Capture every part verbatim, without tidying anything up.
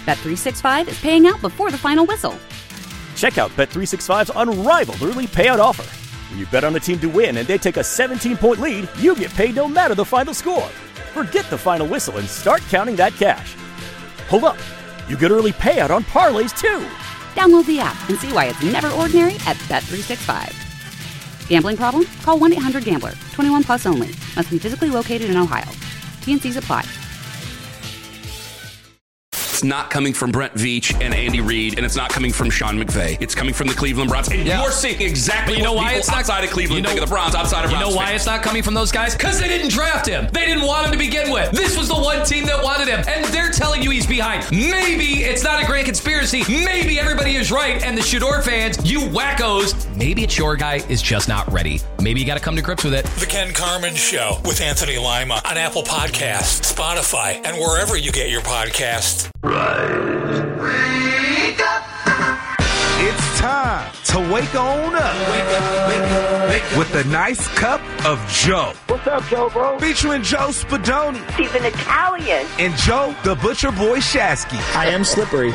Bet three sixty-five is paying out before the final whistle. Check out Bet three sixty-five's unrivaled early payout offer. When you bet on a team to win and they take a seventeen-point lead, you get paid no matter the final score. Forget the final whistle and start counting that cash. Hold up. You get early payout on parlays, too. Download the app and see why it's never ordinary at Bet three sixty-five. Gambling problem? Call one eight hundred gambler. twenty-one plus only. Must be physically located in Ohio. T and C's apply. It's not coming from Brent Veach and Andy Reid, and it's not coming from Sean McVay. It's coming from the Cleveland Browns. And yeah. you're seeing exactly you know what why it's not, outside of Cleveland you know, think of the Browns, outside of You Browns know why fans. It's not coming from those guys? Because they didn't draft him. They didn't want him to begin with. This was the one team that wanted him, and they're telling you he's behind. Maybe it's not a grand conspiracy. Maybe everybody is right, and the Shador fans, you wackos, maybe it's your guy is just not ready. Maybe you got to come to grips with it. The Ken Carman Show with Anthony Lima on Apple Podcasts, Spotify, and wherever you get your podcasts. Rise. Wake up. It's time to wake on up. Wake up, wake up, wake up. With a nice cup of Joe. What's up, Joe, bro? Featuring Joe Spadoni. He's an Italian. And Joe, the Butcher Boy Shasky. I am slippery.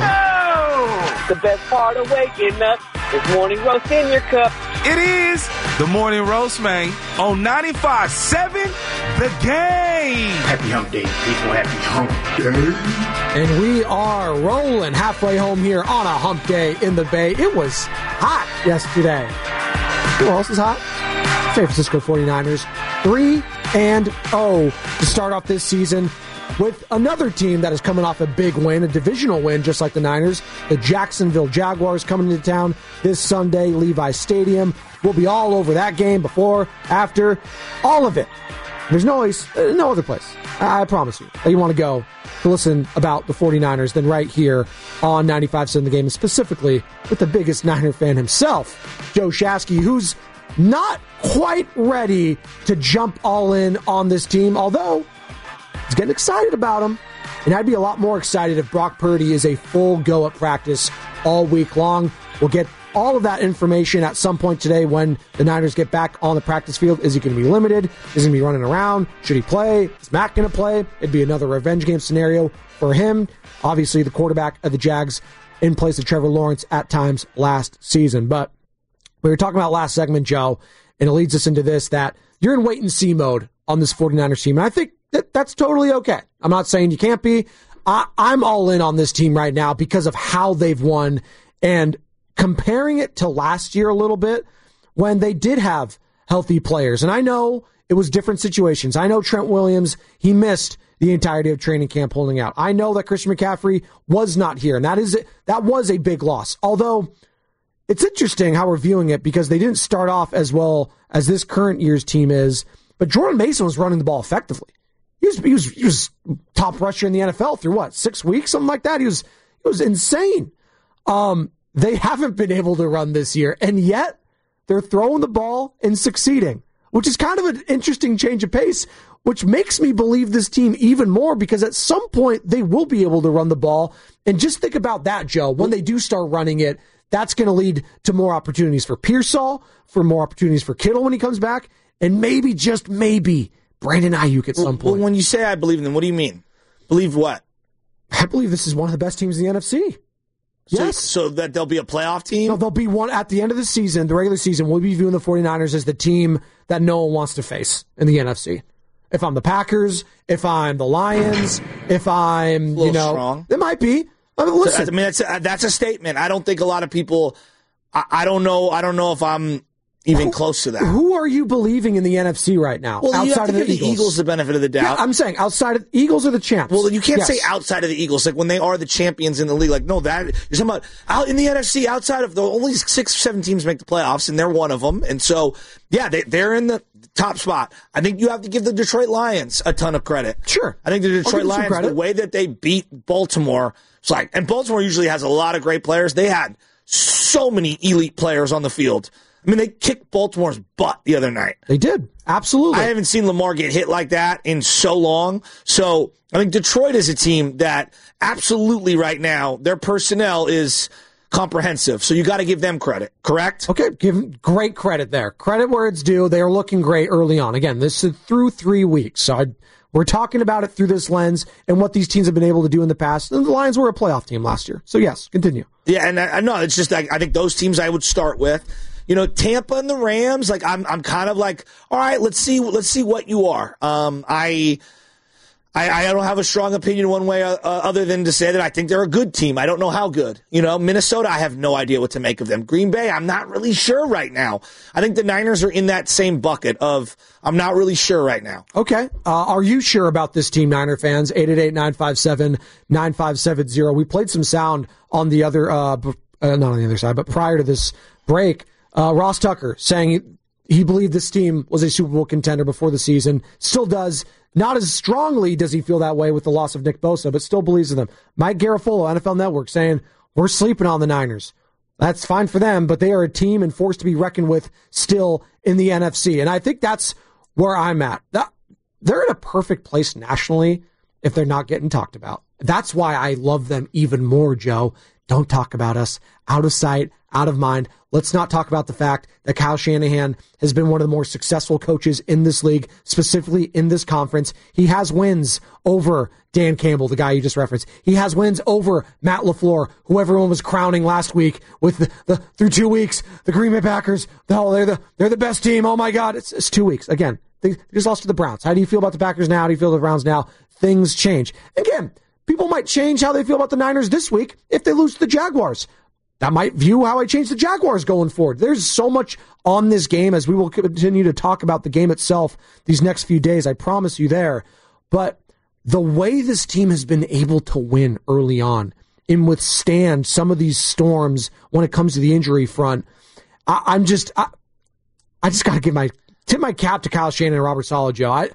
Oh! The best part of waking up is morning roast in your cup. It is the Morning Roast, man, on ninety-five point seven The Game. Happy hump day, people. Happy hump day. And we are rolling halfway home here on a hump day in the Bay. It was hot yesterday. Who else is hot? San Francisco forty-niners. three and oh to start off this season with another team that is coming off a big win, a divisional win, just like the Niners. The Jacksonville Jaguars coming into town this Sunday, Levi Stadium. We'll be all over that game, before, after, all of it. There's no, no other place, I promise you, that you want to go to listen about the forty-niners than right here on ninety-five point seven The Game, and specifically with the biggest Niner fan himself, Joe Shasky, who's not quite ready to jump all in on this team, although he's getting excited about him. And I'd be a lot more excited if Brock Purdy is a full go at practice all week long. We'll get all of that information at some point today when the Niners get back on the practice field. Is he going to be limited? Is he going to be running around? Should he play? Is Mac going to play? It'd be another revenge game scenario for him. Obviously, the quarterback of the Jags in place of Trevor Lawrence at times last season. But we were talking about last segment, Joe, and it leads us into this, that you're in wait-and-see mode on this forty-niners team. And I think that that's totally okay. I'm not saying you can't be. I, I'm all in on this team right now because of how they've won, and comparing it to last year a little bit when they did have healthy players. And I know it was different situations. I know Trent Williams, he missed the entirety of training camp holding out. I know that Christian McCaffrey was not here, and that is that was a big loss. Although it's interesting how we're viewing it because they didn't start off as well as this current year's team is, but Jordan Mason was running the ball effectively. He was, he was, he was top rusher in the N F L through what, six weeks, something like that? He was, he was insane. Um, they haven't been able to run this year, and yet they're throwing the ball and succeeding, which is kind of an interesting change of pace, which makes me believe this team even more because at some point they will be able to run the ball. And just think about that, Joe. When they do start running it, that's going to lead to more opportunities for Pearsall, for more opportunities for Kittle when he comes back, and maybe, just maybe, Brandon Ayuk at some point. Well, when you say I believe in them, what do you mean? Believe what? I believe this is one of the best teams in the N F C. So, Yes. So that they'll be a playoff team? No, they'll be one at the end of the season, the regular season. We'll be viewing the forty-niners as the team that no one wants to face in the N F C. If I'm the Packers, if I'm the Lions, if I'm, you know, strong. It might be. I mean, listen. So, I mean, that's a, that's a statement. I don't think a lot of people. I, I don't know. I don't know if I'm even who, close to that. Who are you believing in the N F C right now? Well, outside you have to of the give Eagles? the Eagles the benefit of the doubt. Yeah, I'm saying outside of Eagles are the champs. Well, you can't yes. say outside of the Eagles, like when they are the champions in the league. Like, no, that you're talking about out in the N F C. Outside of the only six or seven teams make the playoffs, and they're one of them. And so, yeah, they, they're in the top spot. I think you have to give the Detroit Lions a ton of credit. Sure, I think the Detroit Lions, the way that they beat Baltimore, it's like, and Baltimore usually has a lot of great players. They had so many elite players on the field. I mean, they kicked Baltimore's butt the other night. They did. Absolutely. I haven't seen Lamar get hit like that in so long. So I think Detroit is a team that absolutely right now, their personnel is comprehensive. So you got to give them credit, correct? Okay, give them great credit there. Credit where it's due. They are looking great early on. Again, this is through three weeks. So I We're talking about it through this lens and what these teams have been able to do in the past. And the Lions were a playoff team last year. So, yes, continue. Yeah, and I know it's just like, I think those teams I would start with. You know, Tampa and the Rams, like I'm I'm kind of like, all right, let's see let's see what you are. Um, I, I I don't have a strong opinion one way uh, other than to say that I think they're a good team. I don't know how good. You know, Minnesota, I have no idea what to make of them. Green Bay, I'm not really sure right now. I think the Niners are in that same bucket of I'm not really sure right now. Okay. Uh, are you sure about this team, Niner fans? eight eight eight, nine five seven, nine five seven zero. We played some sound on the other, uh, uh, not on the other side, but prior to this break. Uh, Ross Tucker saying he, he believed this team was a Super Bowl contender before the season. Still does. Not as strongly does he feel that way with the loss of Nick Bosa, but still believes in them. Mike Garafolo, N F L Network, saying, we're sleeping on the Niners. That's fine for them, but they are a team and force to be reckoned with still in the N F C. And I think that's where I'm at. That, they're in a perfect place nationally if they're not getting talked about. That's why I love them even more, Joe. Don't talk about us. Out of sight, out of mind. Let's not talk about the fact that Kyle Shanahan has been one of the more successful coaches in this league, specifically in this conference. He has wins over Dan Campbell, the guy you just referenced. He has wins over Matt LaFleur, who everyone was crowning last week with the, the through two weeks. The Green Bay Packers, oh, they're the they're the best team. Oh my God, it's it's two weeks again. They, they just lost to the Browns. How do you feel about the Packers now? How do you feel about the Browns now? Things change again. People might change how they feel about the Niners this week if they lose to the Jaguars. That might view how I change the Jaguars going forward. There's so much on this game as we will continue to talk about the game itself these next few days. I promise you there. But the way this team has been able to win early on and withstand some of these storms when it comes to the injury front, I, I'm just, I, I just got to give my tip my cap to Kyle Shanahan and Robert Saleh, Joe. I,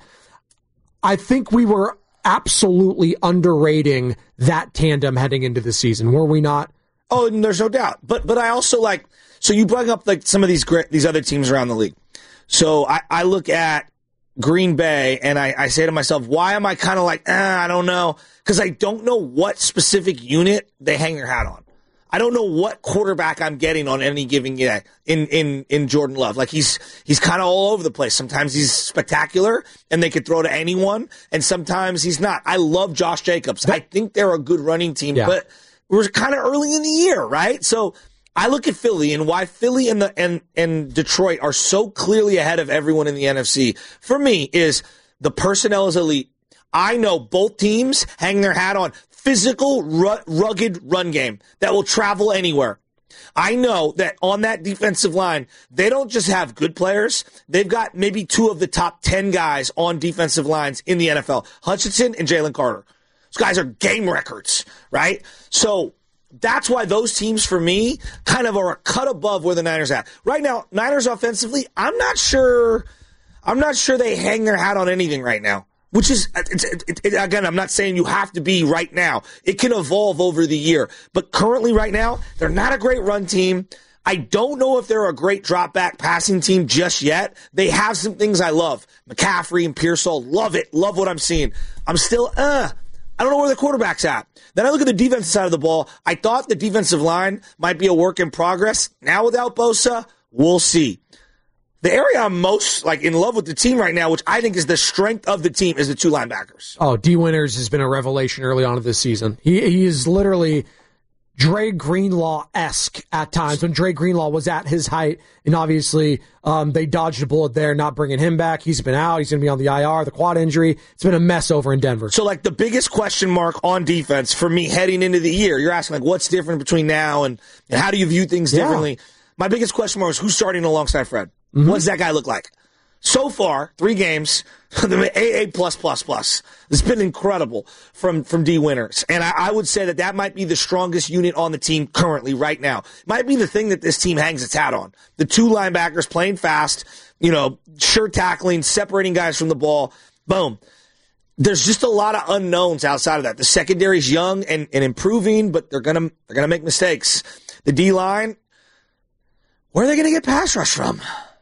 I think we were absolutely underrating that tandem heading into the season, were we not? Oh, and there's no doubt. But but I also like, so you bring up like some of these great, these other teams around the league. So I, I look at Green Bay and I, I say to myself, why am I kind of like, eh, I don't know? Because I don't know what specific unit they hang their hat on. I don't know what quarterback I'm getting on any given day in, in, in Jordan Love. Like he's, he's kind of all over the place. Sometimes he's spectacular and they could throw to anyone. And sometimes he's not. I love Josh Jacobs. I think they're a good running team, yeah. But we're kind of early in the year, right? So I look at Philly and why Philly and the, and, and Detroit are so clearly ahead of everyone in the N F C. For me is the personnel is elite. I know both teams hang their hat on physical, ru- rugged run game that will travel anywhere. I know that on that defensive line, they don't just have good players. They've got maybe two of the top ten guys on defensive lines in the N F L, Hutchinson and Jalen Carter. Those guys are game records, right? So that's why those teams, for me, kind of are a cut above where the Niners are at. Right now, Niners offensively, I'm not sure, I'm not sure they hang their hat on anything right now. Which is, it's, it, it, again, I'm not saying you have to be right now. It can evolve over the year. But currently right now, they're not a great run team. I don't know if they're a great drop-back passing team just yet. They have some things I love. McCaffrey and Pearsall, love it. Love what I'm seeing. I'm still, uh, I don't know where the quarterback's at. Then I look at the defensive side of the ball. I thought the defensive line might be a work in progress. Now without Bosa, we'll see. The area I'm most like in love with the team right now, which I think is the strength of the team, is the two linebackers. Oh, D. Winters has been a revelation early on in this season. He he is literally Dre Greenlaw-esque at times when Dre Greenlaw was at his height, and obviously um, they dodged a bullet there, not bringing him back. He's been out. He's going to be on the I R, the quad injury. It's been a mess over in Denver. So, like, the biggest question mark on defense for me heading into the year, you're asking, like, what's different between now and, and how do you view things differently? Yeah. My biggest question mark is who's starting alongside Fred? Mm-hmm. What does that guy look like? So far, three games, the A A plus plus plus. It's been incredible from, from D. Winters. And I, I would say that that might be the strongest unit on the team currently right now. Might be the thing that this team hangs its hat on. The two linebackers playing fast, you know, sure tackling, separating guys from the ball. Boom. There's just a lot of unknowns outside of that. The secondary's young and, and improving, but they're gonna they're gonna make mistakes. The D line, where are they gonna get pass rush from?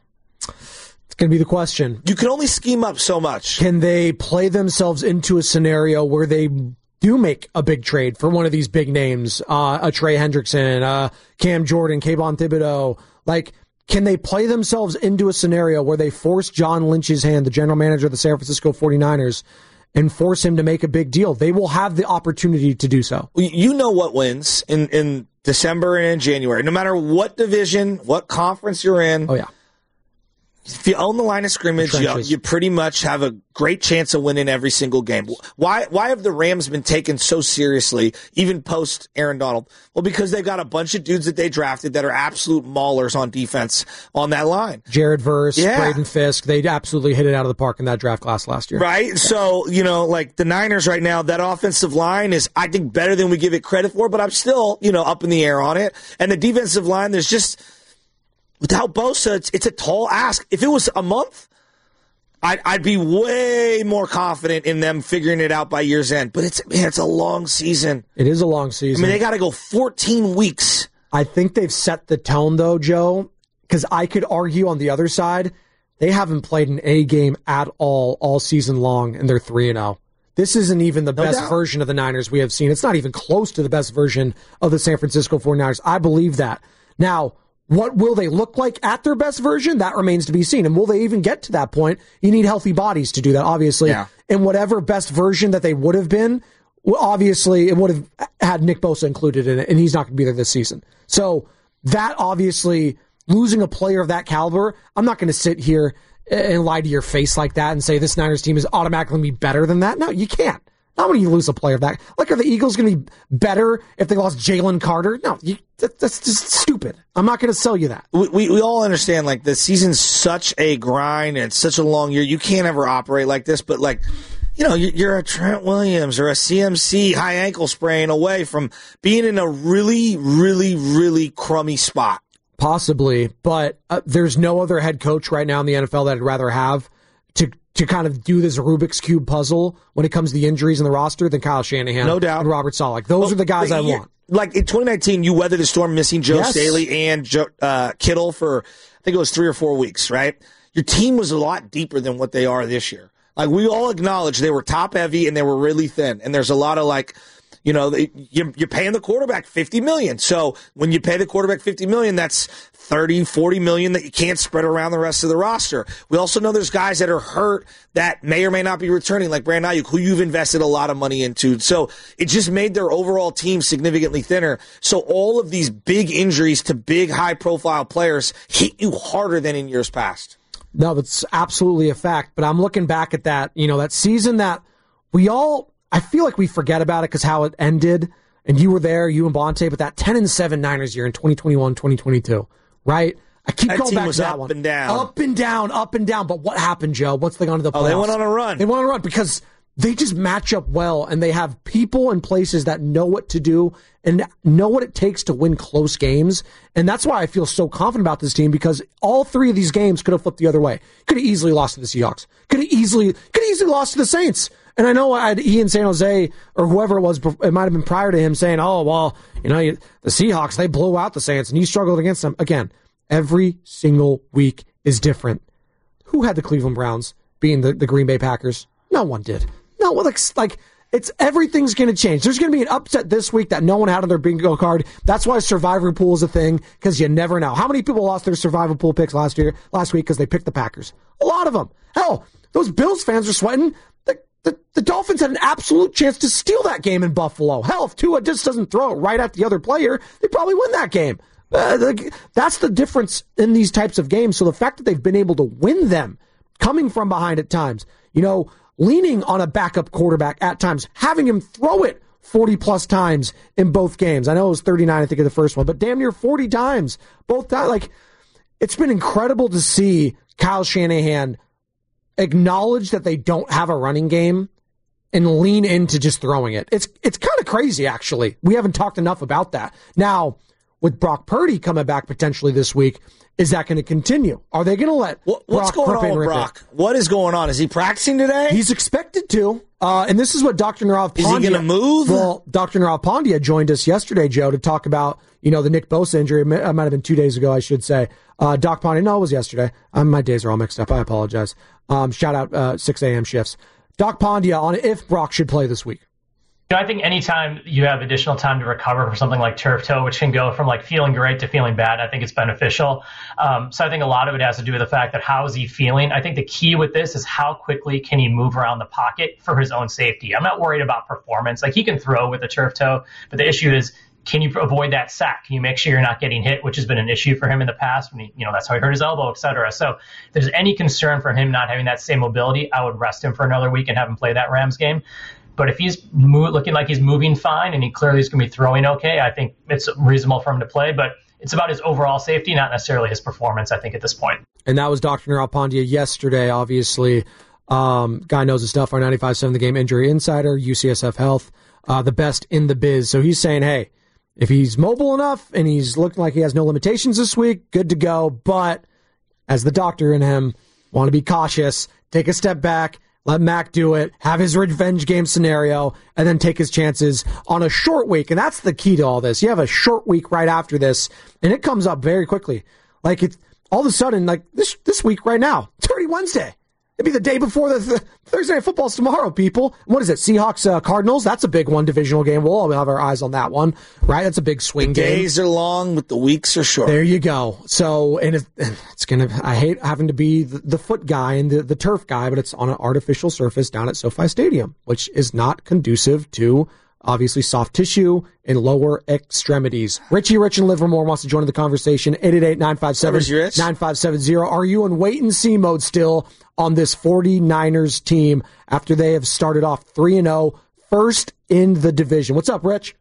It's going to be the question. You can only scheme up so much. Can they play themselves into a scenario where they do make a big trade for one of these big names, uh, a Trey Hendrickson, uh, Cam Jordan, Kayvon Thibodeau? Like, can they play themselves into a scenario where they force John Lynch's hand, the general manager of the San Francisco forty-niners, and force him to make a big deal. They will have the opportunity to do so. You know what wins in, in December and in January. No matter what division, what conference you're in. Oh, yeah. If you own the line of scrimmage, you, you pretty much have a great chance of winning every single game. Why Why have the Rams been taken so seriously, even post Aaron Donald? Well, because they've got a bunch of dudes that they drafted that are absolute maulers on defense on that line. Jared Verse, yeah. Braden Fisk, they absolutely hit it out of the park in that draft class last year. Right? Yeah. So, you know, like the Niners right now, that offensive line is, I think, better than we give it credit for, but I'm still, you know, up in the air on it. And the defensive line, there's just... Without Bosa, it's, it's a tall ask. If it was a month, I'd, I'd be way more confident in them figuring it out by year's end. But it's man, it's a long season. It is a long season. I mean, they got to go fourteen weeks. I think they've set the tone, though, Joe, because I could argue on the other side, they haven't played an A game at all all season long, and they're three and oh. This isn't even the no best doubt. version of the Niners we have seen. It's not even close to the best version of the San Francisco forty-niners. I believe that. Now, what will they look like at their best version? That remains to be seen. And will they even get to that point? You need healthy bodies to do that, obviously. Yeah. And whatever best version that they would have been, obviously, it would have had Nick Bosa included in it, and he's not going to be there this season. So that obviously, losing a player of that caliber, I'm not going to sit here and lie to your face like that and say this Niners team is automatically going to be better than that. No, you can't. Not when you lose a player of that. Like, are the Eagles going to be better if they lost Jalen Carter? No, you, that, that's just stupid. I'm not going to sell you that. We, we we all understand, like, the season's such a grind and it's such a long year. You can't ever operate like this, but, like, you know, you're a Trent Williams or a C M C high ankle sprain away from being in a really, really, really crummy spot. Possibly, but uh, there's no other head coach right now in the N F L that I'd rather have to to kind of do this Rubik's Cube puzzle when it comes to the injuries in the roster than Kyle Shanahan no doubt. and Robert Saleh. Those well, are the guys I want. Like in twenty nineteen, you weathered the storm missing Joe yes. Staley and Joe, uh, Kittle for, I think it was three or four weeks, right? Your team was a lot deeper than what they are this year. Like, we all acknowledge they were top heavy and they were really thin. And there's a lot of, like, you know, they, you're, you're paying the quarterback fifty million dollars. So when you pay the quarterback fifty million dollars, that's thirty, forty million dollars that you can't spread around the rest of the roster. We also know there's guys that are hurt that may or may not be returning, like Brandon Ayuk, who you've invested a lot of money into. So it just made their overall team significantly thinner. So all of these big injuries to big, high-profile players hit you harder than in years past. No, that's absolutely a fact. But I'm looking back at that, you know, that season that we all, I feel like we forget about it because how it ended, and you were there, you and Bonte, but that ten and seven Niners year in twenty twenty-one, twenty twenty-two, right? I keep that going team back was to that up one. and down. Up and down, up and down. But what happened, Joe? Once they got into the playoffs? Oh, they went on a run. They went on a run because they just match up well, and they have people in places that know what to do and know what it takes to win close games. And that's why I feel so confident about this team, because all three of these games could have flipped the other way. Could have easily lost to the Seahawks. Could have easily, could have easily lost to the Saints. And I know I had Ian San Jose, or whoever it was, it might have been prior to him, saying, oh, well, you know, the Seahawks, they blew out the Saints, and you struggled against them. Again, every single week is different. Who had the Cleveland Browns being the, the Green Bay Packers? No one did. No, like, like it's everything's going to change. There's going to be an upset this week that no one had on their bingo card. That's why survivor pool is a thing, because you never know. How many people lost their survivor pool picks last year, last week because they picked the Packers? A lot of them. Hell, those Bills fans are sweating. The, the, the Dolphins had an absolute chance to steal that game in Buffalo. Hell, if Tua just doesn't throw it right at the other player, they probably win that game. Uh, that's the difference in these types of games. So the fact that they've been able to win them, coming from behind at times, you know, leaning on a backup quarterback at times, having him throw it forty plus times in both games. I know it was thirty-nine, I think, of the first one, but damn near forty times both times. Like, it's been incredible to see Kyle Shanahan acknowledge that they don't have a running game and lean into just throwing it. It's it's kind of crazy, actually. We haven't talked enough about that. Now, with Brock Purdy coming back potentially this week, is that going to continue? Are they going to let what, What's Brock going on with Brock? It? What is going on? Is he practicing today? He's expected to. Uh, and this is what Doctor Nirav Pandya... Is he going to move? Well, Doctor Nirav Pandya joined us yesterday, Joe, to talk about, you know, the Nick Bosa injury. It might have been two days ago, I should say. Uh, Doc Pandya, no, it was yesterday. Um, my days are all mixed up. I apologize. Um, shout out uh, six a.m. shifts. Doc Pandya on if Brock should play this week. You know, I think anytime you have additional time to recover from something like turf toe, which can go from like feeling great to feeling bad, I think it's beneficial. Um, so I think a lot of it has to do with the fact that how is he feeling? I think the key with this is how quickly can he move around the pocket for his own safety. I'm not worried about performance. Like he can throw with a turf toe, but the issue is, can you avoid that sack? Can you make sure you're not getting hit, which has been an issue for him in the past when he, you know, that's how he hurt his elbow, et cetera. So if there's any concern for him not having that same mobility, I would rest him for another week and have him play that Rams game. But if he's mo- looking like he's moving fine and he clearly is going to be throwing okay, I think it's reasonable for him to play. But it's about his overall safety, not necessarily his performance, I think, at this point. And that was Doctor Nirav Pandya yesterday, obviously. Um, guy knows his stuff, our ninety-five point seven The Game Injury Insider, U C S F Health, uh, the best in the biz. So he's saying, hey, if he's mobile enough and he's looking like he has no limitations this week, good to go. But as the doctor in him, want to be cautious, take a step back, let Mac do it, have his revenge game scenario, and then take his chances on a short week. And that's the key to all this. You have a short week right after this, and it comes up very quickly. Like, it's all of a sudden, like this this week right now, it's already Wednesday. It'd be the day before the th- Thursday Night Football's tomorrow, people. What is it, Seahawks, uh, Cardinals? That's a big one, divisional game. We'll all have our eyes on that one, right? That's a big swing the game. Days are long, but the weeks are short. There you go. So, and it, it's going to, I hate having to be the, the foot guy and the, the turf guy, but it's on an artificial surface down at SoFi Stadium, which is not conducive to, obviously, soft tissue and lower extremities. Richie Rich in Livermore wants to join the conversation. eight eight eight, nine five seven, nine five seven zero. Are you in wait-and-see mode still on this 49ers team after they have started off three and oh, first in the division? What's up, Rich?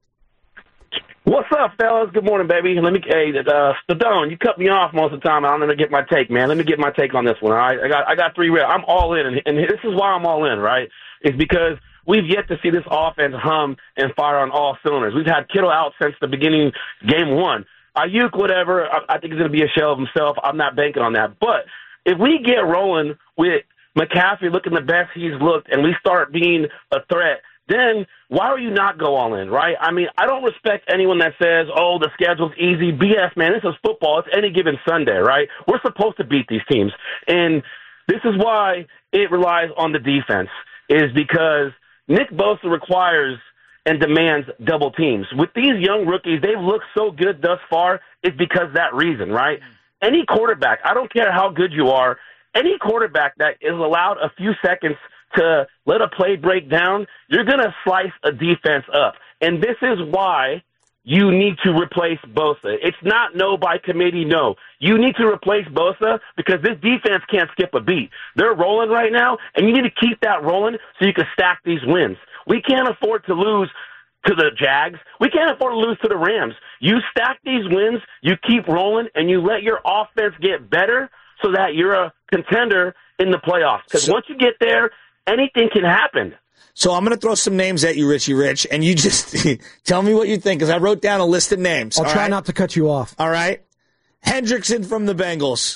What's up, fellas? Good morning, baby. Let me, hey, uh, Stallone, you cut me off most of the time. I'm going to get my take, man. Let me get my take on this one, all right? I got, I got three real. I'm all in, and, and this is why I'm all in, right? It's because we've yet to see this offense hum and fire on all cylinders. We've had Kittle out since the beginning, game one. Ayuk, whatever, I, I think he's going to be a shell of himself. I'm not banking on that. But if we get rolling with McCaffrey looking the best he's looked and we start being a threat, then why would you not go all in, right? I mean, I don't respect anyone that says, oh, the schedule's easy. B S, man, this is football. It's any given Sunday, right? We're supposed to beat these teams. And this is why it relies on the defense, is because Nick Bosa requires and demands double teams. With these young rookies, they've looked so good thus far. It's because of that reason, right? Any quarterback, I don't care how good you are, any quarterback that is allowed a few seconds to let a play break down, you're going to slice a defense up. And this is why you need to replace Bosa. It's not no by committee, no. You need to replace Bosa because this defense can't skip a beat. They're rolling right now, and you need to keep that rolling so you can stack these wins. We can't afford to lose to the Jags. We can't afford to lose to the Rams. You stack these wins, you keep rolling, and you let your offense get better so that you're a contender in the playoffs. Because so, once you get there, anything can happen. So I'm going to throw some names at you, Richie Rich, and you just tell me what you think, because I wrote down a list of names. I'll try right? not to cut you off. All right. Hendrickson from the Bengals.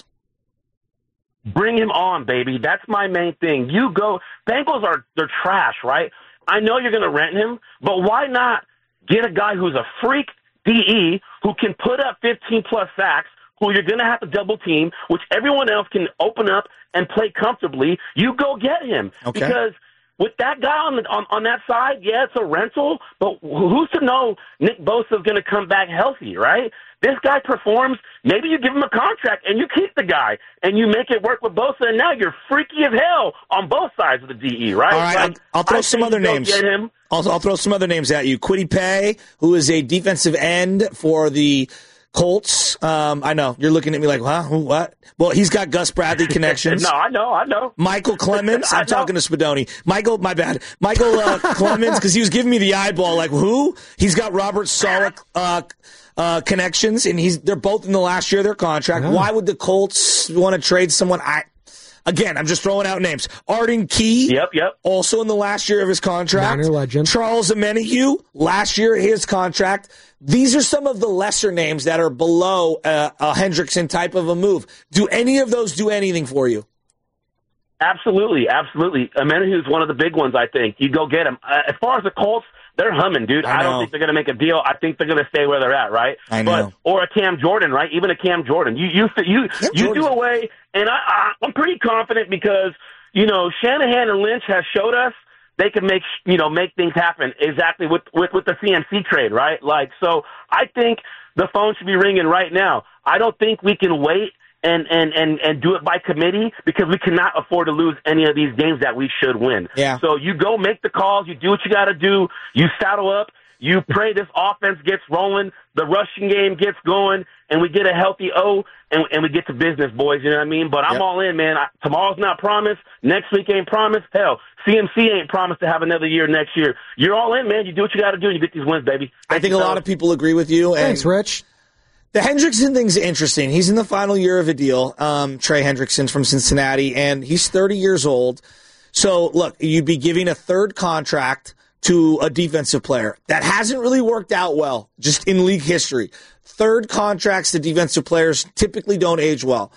Bring him on, baby. That's my main thing. You go. Bengals are they're trash, right? I know you're going to rent him, but why not get a guy who's a freak D E who can put up fifteen-plus sacks, who you're going to have to double team, which everyone else can open up and play comfortably. You go get him. Okay. Because with that guy on, the, on on that side, yeah, it's a rental, but who's to know Nick Bosa is going to come back healthy, right? This guy performs, maybe you give him a contract and you keep the guy and you make it work with Bosa, and now you're freaky as hell on both sides of the D E, right? All right, like, I'll, I'll throw I some other names. Get him. I'll, I'll throw some other names at you. Kwity Paye, who is a defensive end for the Colts. Um, I know. You're looking at me like, huh? Who, what? Well, he's got Gus Bradley connections. No, I know, I know. Michael Clemens. I'm talking to Spadoni. Michael, my bad. Michael uh, Clemens, because he was giving me the eyeball like, who? He's got Robert Saleh uh, uh, connections, and he's they're both in the last year of their contract. Oh. Why would the Colts want to trade someone? I Again, I'm just throwing out names. Arden Key, yep, yep. also in the last year of his contract. Niner legend. Charles Omenihu, last year of his contract. These are some of the lesser names that are below uh, a Hendrickson type of a move. Do any of those do anything for you? Absolutely, absolutely. Omenihu is one of the big ones, I think. You go get him. Uh, as far as the Colts, they're humming, dude. I, I don't think they're going to make a deal. I think they're going to stay where they're at, right? I know. But, or a Cam Jordan, right? Even a Cam Jordan. You you you Cam you do away, and I, I I'm pretty confident because you know Shanahan and Lynch has showed us they can make, you know, make things happen exactly with, with, with the C M C trade, right? Like, so I think the phone should be ringing right now. I don't think we can wait and, and, and, and do it by committee because we cannot afford to lose any of these games that we should win. Yeah. So you go make the calls, you do what you got to do, you saddle up, you pray this offense gets rolling, the rushing game gets going, and we get a healthy O, and, and we get to business, boys. You know what I mean? But I'm yep. all in, man. I, tomorrow's not promised. Next week ain't promised. Hell, C M C ain't promised to have another year next year. You're all in, man. You do what you got to do, and you get these wins, baby. Thank I think a lot of people agree with you. And Thanks, Rich. The Hendrickson thing's interesting. He's in the final year of a deal, um, Trey Hendrickson from Cincinnati, and he's thirty years old. So, look, you'd be giving a third contract to a defensive player. That hasn't really worked out well, just in league history. Third contracts to defensive players typically don't age well.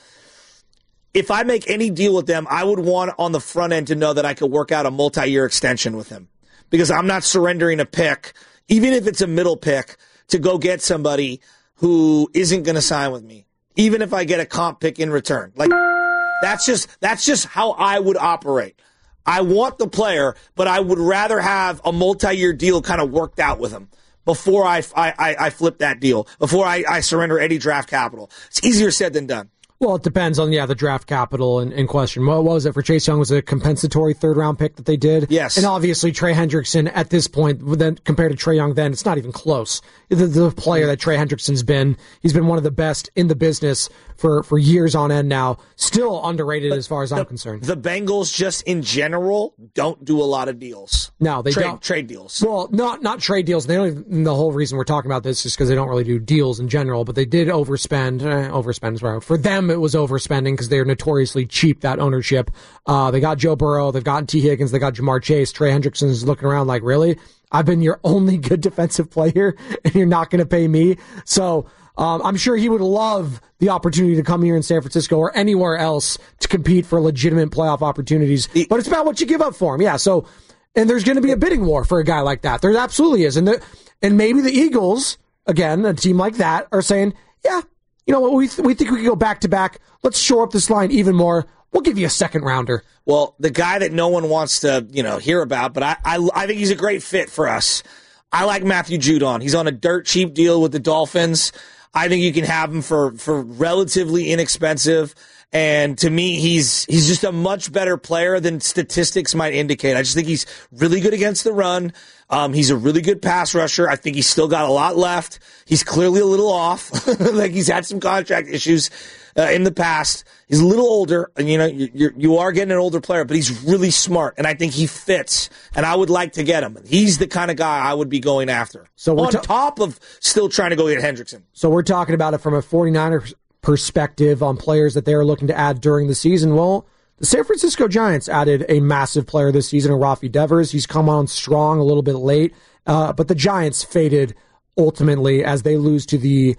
If I make any deal with them, I would want on the front end to know that I could work out a multi-year extension with him because I'm not surrendering a pick, even if it's a middle pick, to go get somebody who isn't going to sign with me, even if I get a comp pick in return. Like, that's just, that's just how I would operate. I want the player, but I would rather have a multi-year deal kind of worked out with him before I, I, I flip that deal, before I, I surrender any draft capital. It's easier said than done. Well, it depends on, yeah, the draft capital in, in question. What was it for Chase Young? Was it a compensatory third-round pick that they did? Yes. And obviously, Trey Hendrickson, at this point, then compared to Trey Young then, it's not even close. The, the player that Trey Hendrickson's been, he's been one of the best in the business for, for years on end now. Still underrated but as far as the, I'm concerned. The Bengals, just in general, don't do a lot of deals. No, they trade, don't. Trade deals. Well, not not trade deals. They don't even, the whole reason we're talking about this is because they don't really do deals in general, but they did overspend. Eh, overspend is right. For them, it was overspending because they're notoriously cheap, that ownership. Uh, they got Joe Burrow, they've gotten T. Higgins, they got Jamar Chase. Trey Hendrickson is looking around like, really? I've been your only good defensive player, and you're not going to pay me? So um, I'm sure he would love the opportunity to come here in San Francisco or anywhere else to compete for legitimate playoff opportunities. But it's about what you give up for him. Yeah, so, and there's going to be a bidding war for a guy like that. There absolutely is. And, the, and maybe the Eagles, again, a team like that, are saying, yeah, you know what, we, th- we think we can go back-to-back. Let's shore up this line even more. We'll give you a second rounder. Well, the guy that no one wants to, you know, hear about, but I, I, I think he's a great fit for us. I like Matthew Judon. He's on a dirt cheap deal with the Dolphins. I think you can have him for, for relatively inexpensive. And to me, he's he's just a much better player than statistics might indicate. I just think he's really good against the run. Um, he's a really good pass rusher. I think he's still got a lot left. He's clearly a little off. Like he's had some contract issues uh, in the past. He's a little older, and you know you you're, you are getting an older player, but he's really smart, and I think he fits. And I would like to get him. He's the kind of guy I would be going after. So we're on ta- top of still trying to go get Hendrickson. So we're talking about it from a 49ers perspective on players that they are looking to add during the season. Well, the San Francisco Giants added a massive player this season in Rafi Devers. He's come on strong a little bit late, uh, but the Giants faded ultimately as they lose to the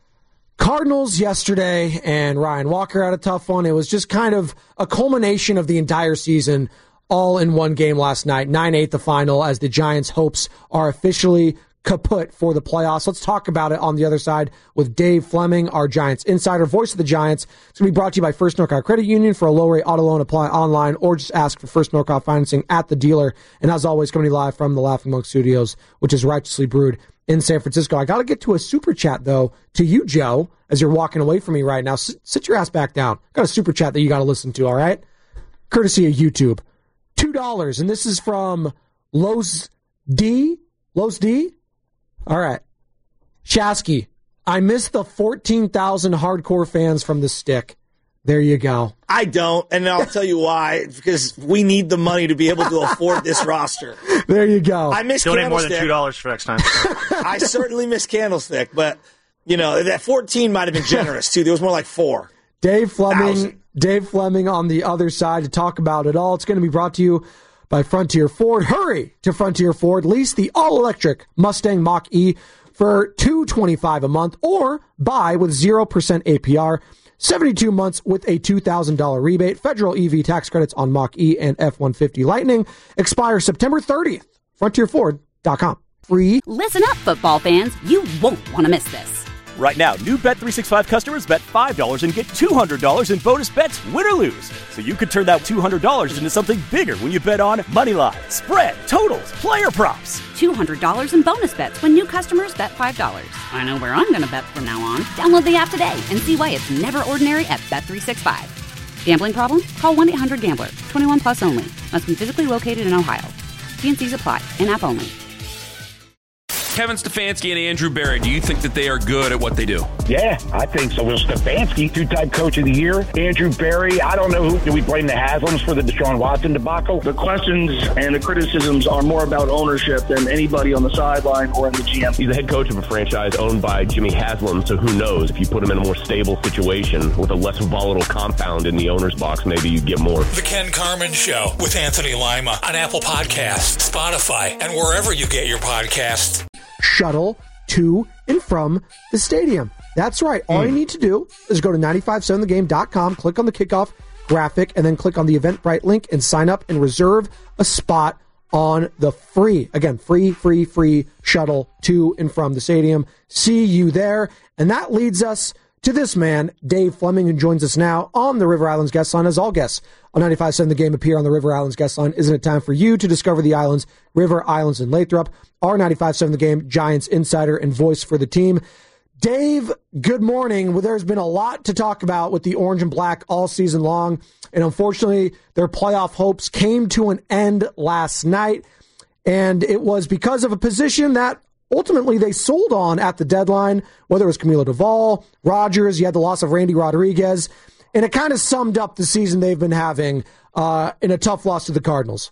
Cardinals yesterday, and Ryan Walker had a tough one. It was just kind of a culmination of the entire season all in one game last night. nine eight the final as the Giants' hopes are officially kaput for the playoffs. Let's talk about it on the other side with Dave Fleming, our Giants insider, voice of the Giants. It's going to be brought to you by First Norcross Credit Union. For a low rate auto loan, apply online or just ask for First Norcross financing at the dealer. And as always, coming live from the Laughing Monk Studios, which is righteously brewed in San Francisco. I got to get to a super chat, though, to you, Joe, as you're walking away from me right now. S- sit your ass back down. Got a super chat that you got to listen to, all right? Courtesy of YouTube. two dollars, and this is from Los D. Los D? All right. Shasky, I miss the fourteen thousand hardcore fans from the stick. There you go. I don't, and I'll tell you why. It's because we need the money to be able to afford this roster. There you go. I miss Donate Candlestick. more than two dollars for next time. I certainly miss Candlestick, but, you know, that fourteen might have been generous, too. There was more like four. Dave Fleming, Thousand. Dave Fleming on the other side to talk about it all. It's going to be brought to you by Frontier Ford. Hurry to Frontier Ford. Lease the all-electric Mustang Mach-E for two hundred twenty-five dollars a month or buy with zero percent A P R. seventy-two months with a two thousand dollars rebate. Federal E V tax credits on Mach-E and F one fifty Lightning expire September thirtieth. frontier ford dot com. Free. Listen up, football fans. You won't want to miss this. Right now, new Bet three sixty-five customers bet five dollars and get two hundred dollars in bonus bets, win or lose. So you could turn that two hundred dollars into something bigger when you bet on money line, spread, totals, player props. two hundred dollars in bonus bets when new customers bet five dollars. I know where I'm going to bet from now on. Download the app today and see why it's never ordinary at Bet three sixty-five. Gambling problem? Call one eight hundred gambler. twenty-one plus only. Must be physically located in Ohio. T N Cs apply. In-app only. Kevin Stefanski and Andrew Berry, do you think that they are good at what they do? Yeah, I think so. Will Stefanski, two-time coach of the year. Andrew Berry, I don't know who. Do we blame the Haslams for the Deshaun Watson debacle? The questions and the criticisms are more about ownership than anybody on the sideline or in the G M. He's the head coach of a franchise owned by Jimmy Haslam, so who knows? If you put him in a more stable situation with a less volatile compound in the owner's box, maybe you get more. The Ken Carman Show with Anthony Lima on Apple Podcasts, Spotify, and wherever you get your podcasts. Shuttle to and from the stadium. That's right. All mm. you need to do is go to nine five seven the game dot com, click on the kickoff graphic, and then click on the Eventbrite link and sign up and reserve a spot on the free, again, free, free, free shuttle to and from the stadium. See you there. And that leads us to this man, Dave Fleming, who joins us now on the River Islands guest line. As all guests on ninety-five seven The Game appear on the River Islands guest line, isn't it time for you to discover the islands, River Islands, and Lathrop? Our ninety-five seven The Game Giants insider and voice for the team. Dave, good morning. Well, there's been a lot to talk about with the Orange and Black all season long, and unfortunately, their playoff hopes came to an end last night, and it was because of a position that ultimately they sold on at the deadline, whether it was Camilo Duvall, Rodgers, you had the loss of Randy Rodriguez, and it kind of summed up the season they've been having uh, in a tough loss to the Cardinals.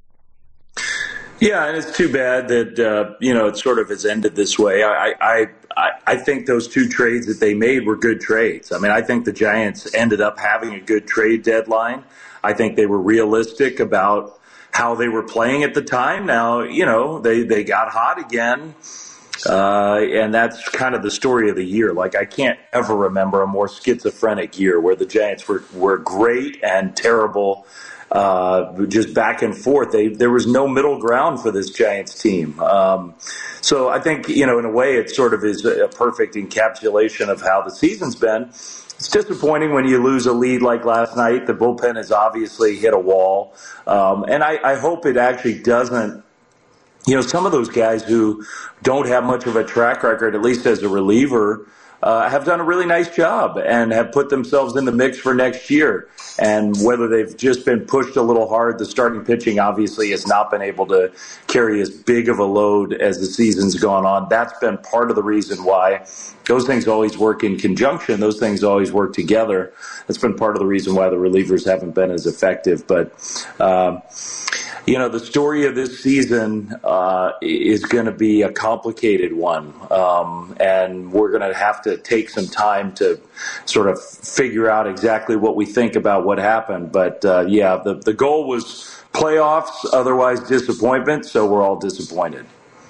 Yeah, and it's too bad that, uh, you know, it sort of has ended this way. I, I, I, I think those two trades that they made were good trades. I mean, I think the Giants ended up having a good trade deadline. I think they were realistic about how they were playing at the time. Now, you know, they, they got hot again, uh, and that's kind of the story of the year. Like, I can't ever remember a more schizophrenic year where the Giants were, were great and terrible, uh, just back and forth. They, there was no middle ground for this Giants team. Um, so I think, you know, in a way, it sort of is a perfect encapsulation of how the season's been. It's disappointing when you lose a lead like last night. The bullpen has obviously hit a wall. Um, and I, I hope it actually doesn't, you know, some of those guys who don't have much of a track record, at least as a reliever, uh, have done a really nice job and have put themselves in the mix for next year. And whether they've just been pushed a little hard, the starting pitching obviously has not been able to carry as big of a load as the season's gone on. That's been part of the reason why those things always work in conjunction. Those things always work together. That's been part of the reason why the relievers haven't been as effective. But, um, you know, the story of this season uh, is going to be a complicated one. Um, and we're going to have to take some time to sort of figure out exactly what we think about what happened. But, uh, yeah, the, the goal was playoffs, otherwise disappointment. So we're all disappointed.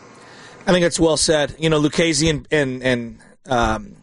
I think that's well said. You know, Lucchesi and, and, and um,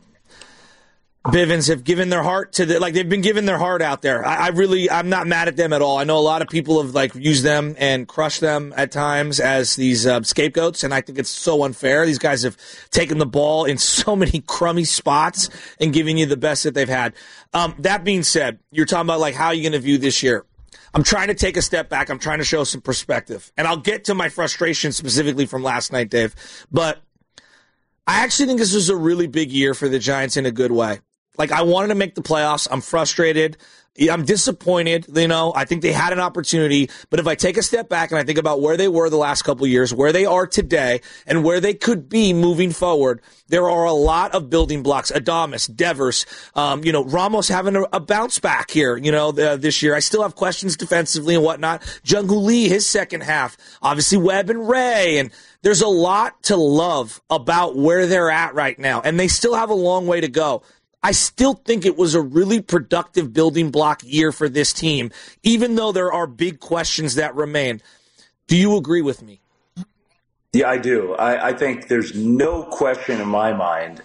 Bivens have given their heart to the, like they've been giving their heart out there. I, I really, I'm not mad at them at all. I know a lot of people have like used them and crushed them at times as these uh, scapegoats, and I think it's so unfair. These guys have taken the ball in so many crummy spots and giving you the best that they've had. Um, that being said, you're talking about like how you're going to view this year. I'm trying to take a step back. I'm trying to show some perspective, and I'll get to my frustration specifically from last night, Dave. But I actually think this was a really big year for the Giants in a good way. Like, I wanted to make the playoffs. I'm frustrated. I'm disappointed. You know, I think they had an opportunity. But if I take a step back and I think about where they were the last couple of years, where they are today, and where they could be moving forward, there are a lot of building blocks. Adames, Devers, um, you know, Ramos having a, a bounce back here, you know, uh, this year. I still have questions defensively and whatnot. Jung-Hoo Lee, his second half. Obviously, Webb and Ray. And there's a lot to love about where they're at right now. And they still have a long way to go. I still think it was a really productive building block year for this team, even though there are big questions that remain. Do you agree with me? Yeah, I do. I, I think there's no question in my mind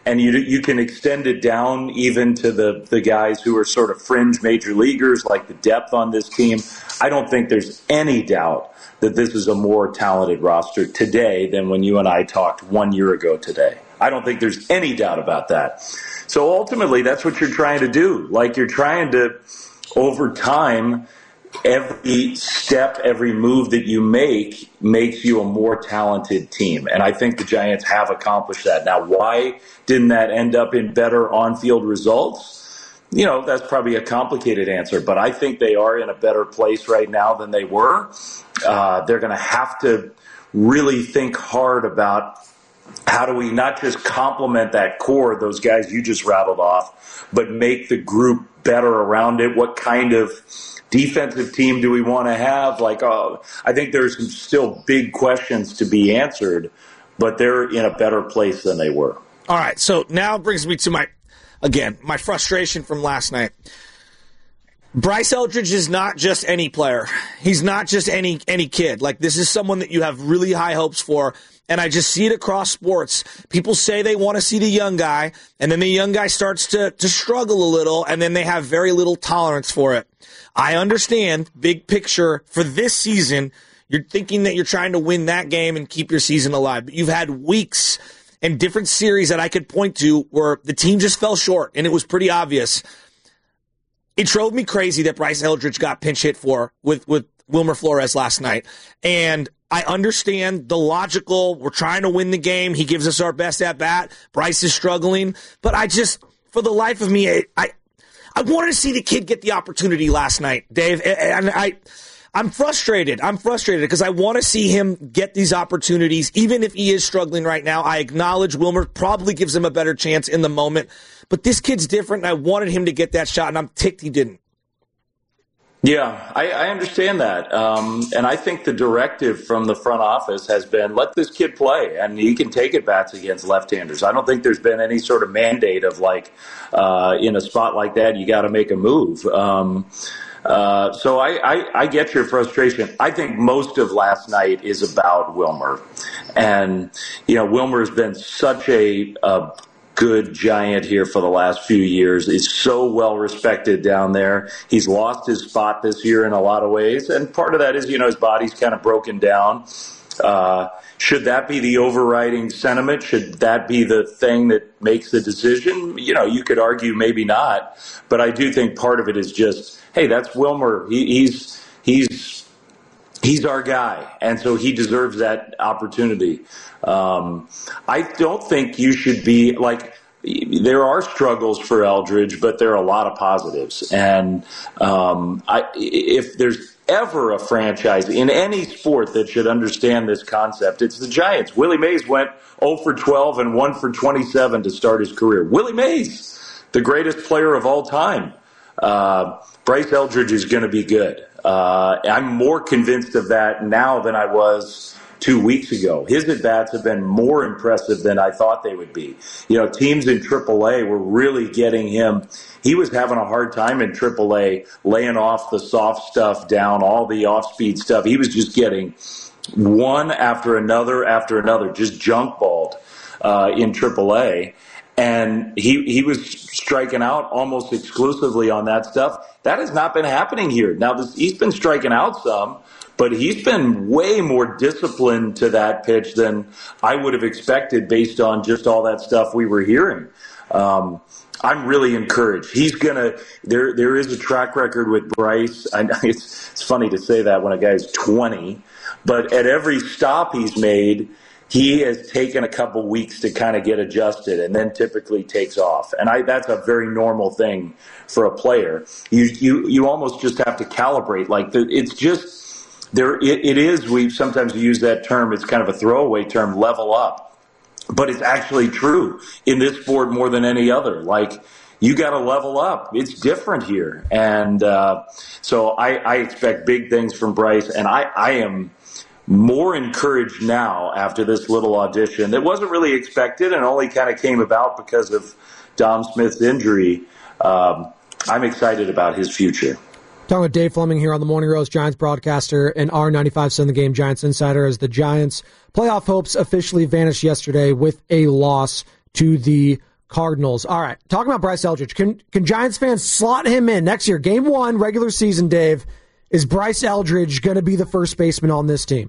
and you you can extend it down even to the, the guys who are sort of fringe major leaguers, like the depth on this team. I don't think there's any doubt that this is a more talented roster today than when you and I talked one year ago today. I don't think there's any doubt about that. So ultimately, that's what you're trying to do. Like, you're trying to, over time, every step, every move that you make makes you a more talented team. And I think the Giants have accomplished that. Now, why didn't that end up in better on-field results? You know, that's probably a complicated answer, but I think they are in a better place right now than they were. Uh, they're going to have to really think hard about how do we not just complement that core, those guys you just rattled off, but make the group better around it. What kind of defensive team do we want to have? Like, oh, I think there's some still big questions to be answered, but they're in a better place than they were. All right, so now it brings me to my, again, my frustration from last night. Bryce Eldridge is not just any player. He's not just any any kid. Like, this is someone that you have really high hopes for, and I just see it across sports. People say they want to see the young guy, and then the young guy starts to, to struggle a little, and then they have very little tolerance for it. I understand, big picture, for this season, you're thinking that you're trying to win that game and keep your season alive, but you've had weeks and different series that I could point to where the team just fell short, and it was pretty obvious. It drove me crazy that Bryce Eldridge got pinch hit for with, with Wilmer Flores last night. And I understand the logical, we're trying to win the game. He gives us our best at bat. Bryce is struggling. But I just, for the life of me, I I, I wanted to see the kid get the opportunity last night, Dave. And I, I'm frustrated. I'm frustrated because I want to see him get these opportunities, even if he is struggling right now. I acknowledge Wilmer probably gives him a better chance in the moment. But this kid's different, and I wanted him to get that shot, and I'm ticked he didn't. Yeah, I, I understand that. Um, and I think the directive from the front office has been, let this kid play, and he can take at-bats against left-handers. I don't think there's been any sort of mandate of, like, uh, in a spot like that, you got to make a move. Um, uh, so I, I, I get your frustration. I think most of last night is about Wilmer. And, you know, Wilmer has been such a... a good Giant here for the last few years. Is so well respected down there. He's lost his spot this year in a lot of ways, and part of that is, you know, his body's kind of broken down. Uh, should that be the overriding sentiment? Should that be the thing that makes the decision? You know, you could argue maybe not, but I do think part of it is just, hey, that's Wilmer. He, he's he's he's our guy, and so he deserves that opportunity. Um, I don't think you should be like, there are struggles for Eldridge, but there are a lot of positives. And um, I, if there's ever a franchise in any sport that should understand this concept, it's the Giants. Willie Mays went oh for twelve and one for twenty-seven to start his career. Willie Mays, the greatest player of all time. Uh, Bryce Eldridge is going to be good. Uh, I'm more convinced of that now than I was two weeks ago. His at-bats have been more impressive than I thought they would be. You know, teams in triple A were really getting him. He was having a hard time in triple A, laying off the soft stuff down, all the off-speed stuff. He was just getting one after another after another, just junk balled uh, in triple A. And he he was striking out almost exclusively on that stuff. That has not been happening here. Now, this, he's been striking out some, but he's been way more disciplined to that pitch than I would have expected based on just all that stuff we were hearing. Um, I'm really encouraged. He's gonna. There, there is a track record with Bryce. I, it's, it's funny to say that when a guy's twenty, but at every stop he's made, he has taken a couple weeks to kind of get adjusted, and then typically takes off. And I, that's a very normal thing for a player. You, you, you almost just have to calibrate. Like the, it's just. There, it, it is, we sometimes use that term, it's kind of a throwaway term, level up. But it's actually true in this sport more than any other. Like, you got to level up. It's different here. And uh, so I, I expect big things from Bryce, and I, I am more encouraged now after this little audition that wasn't really expected and only kind of came about because of Dom Smith's injury. Um, I'm excited about his future. Talking with Dave Fleming here on the Morning Roast, Giants broadcaster and R ninety-five seven The Game Giants insider, as the Giants' playoff hopes officially vanished yesterday with a loss to the Cardinals. All right, talking about Bryce Eldridge. Can can Giants fans slot him in next year? Game one, regular season, Dave. Is Bryce Eldridge going to be the first baseman on this team?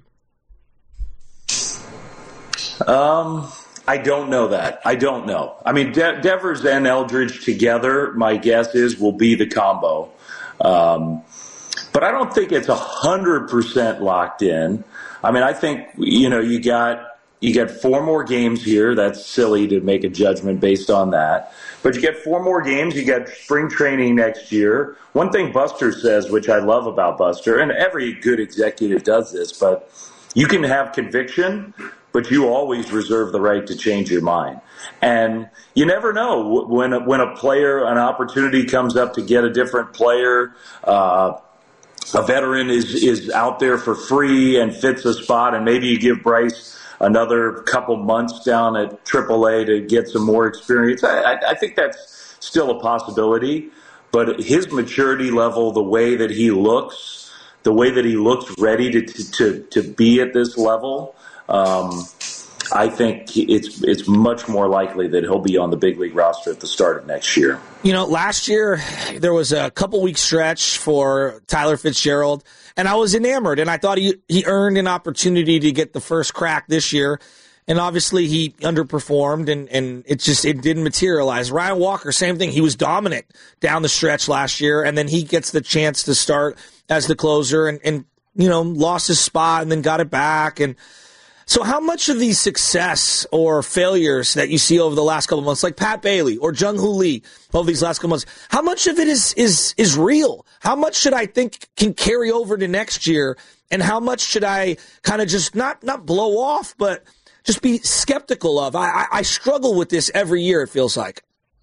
Um, I don't know that. I don't know. I mean, De- Devers and Eldridge together, my guess is, will be the combo. Um, but I don't think it's one hundred percent locked in. I mean, I think, you know, you got you got four more games here. That's silly to make a judgment based on that. But you get four more games. You got spring training next year. One thing Buster says, which I love about Buster, and every good executive does this, but you can have conviction, but you always reserve the right to change your mind. And you never know when a, when a player, an opportunity comes up to get a different player, uh, a veteran is, is out there for free and fits a spot, and maybe you give Bryce another couple months down at triple A to get some more experience. I, I think that's still a possibility, but his maturity level, the way that he looks, the way that he looks ready to to, to be at this level, um, I think it's it's much more likely that he'll be on the big league roster at the start of next year. You know, last year there was a couple week stretch for Tyler Fitzgerald, and I was enamored, and I thought he he earned an opportunity to get the first crack this year. And obviously he underperformed, and, and it just it didn't materialize. Ryan Walker, same thing. He was dominant down the stretch last year, and then he gets the chance to start as the closer, and, and you know, lost his spot and then got it back. And so how much of these success or failures that you see over the last couple of months, like Pat Bailey or Jung-Hoo Lee over these last couple of months, how much of it is is is real? How much should I think can carry over to next year? And how much should I kind of just not not blow off, but just be skeptical of? I, I, I struggle with this every year, it feels like.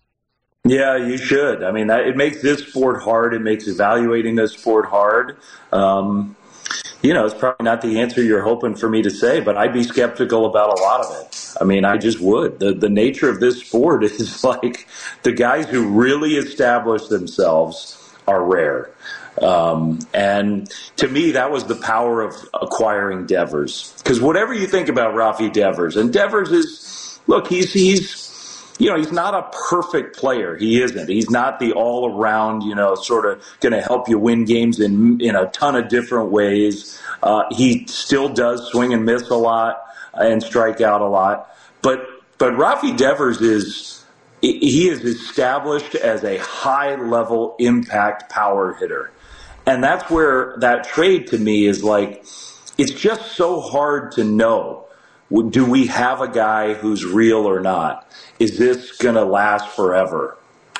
Yeah, you should. I mean, it makes this sport hard. It makes evaluating this sport hard. Um, you know, it's probably not the answer you're hoping for me to say, but I'd be skeptical about a lot of it. I mean, I just would. The the nature of this sport is like the guys who really establish themselves are rare. Um, and to me, that was the power of acquiring Devers. Because whatever you think about Rafi Devers, and Devers is, look, he's, he's, you know, he's not a perfect player. He isn't. He's not the all around, you know, sort of going to help you win games in, in a ton of different ways. Uh, he still does swing and miss a lot and strike out a lot. But, but Rafi Devers is, he is established as a high level impact power hitter. And that's where that trade to me is like, it's just so hard to know. Do we have a guy who's real or not? Is this going to last forever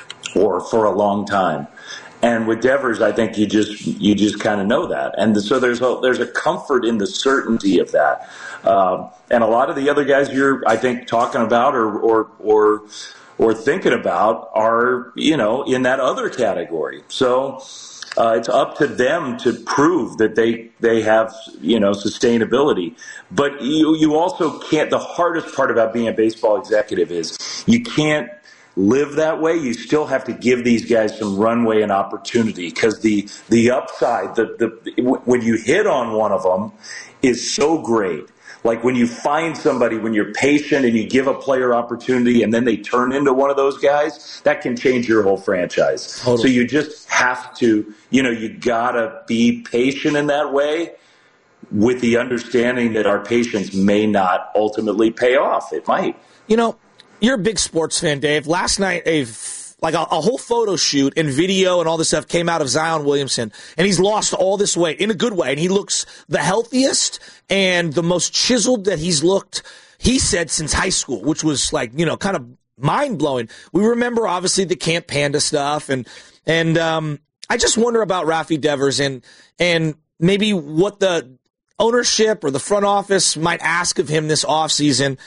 or for a long time? And with Devers, I think you just you just kind of know that. And so there's a, there's a comfort in the certainty of that. Uh, and a lot of the other guys you're, I think, talking about or or or or thinking about are, you know, in that other category. So Uh, it's up to them to prove that they they have, you know, sustainability. But you you also can't. The hardest part about being a baseball executive is you can't live that way. You still have to give these guys some runway and opportunity, because the the upside, the the when you hit on one of them, is so great. Like when you find somebody, when you're patient and you give a player opportunity and then they turn into one of those guys, that can change your whole franchise. Totally. So you just have to, you know, you gotta be patient in that way, with the understanding that our patience may not ultimately pay off. It might. You know, you're a big sports fan, Dave. Last night, a like a, a whole photo shoot and video and all this stuff came out of Zion Williamson, and he's lost all this weight in a good way, and he looks the healthiest and the most chiseled that he's looked, he said, since high school, which was like, you know, kind of mind-blowing. We remember, obviously, the Camp Panda stuff, and and um, I just wonder about Rafi Devers and and maybe what the ownership or the front office might ask of him this offseason.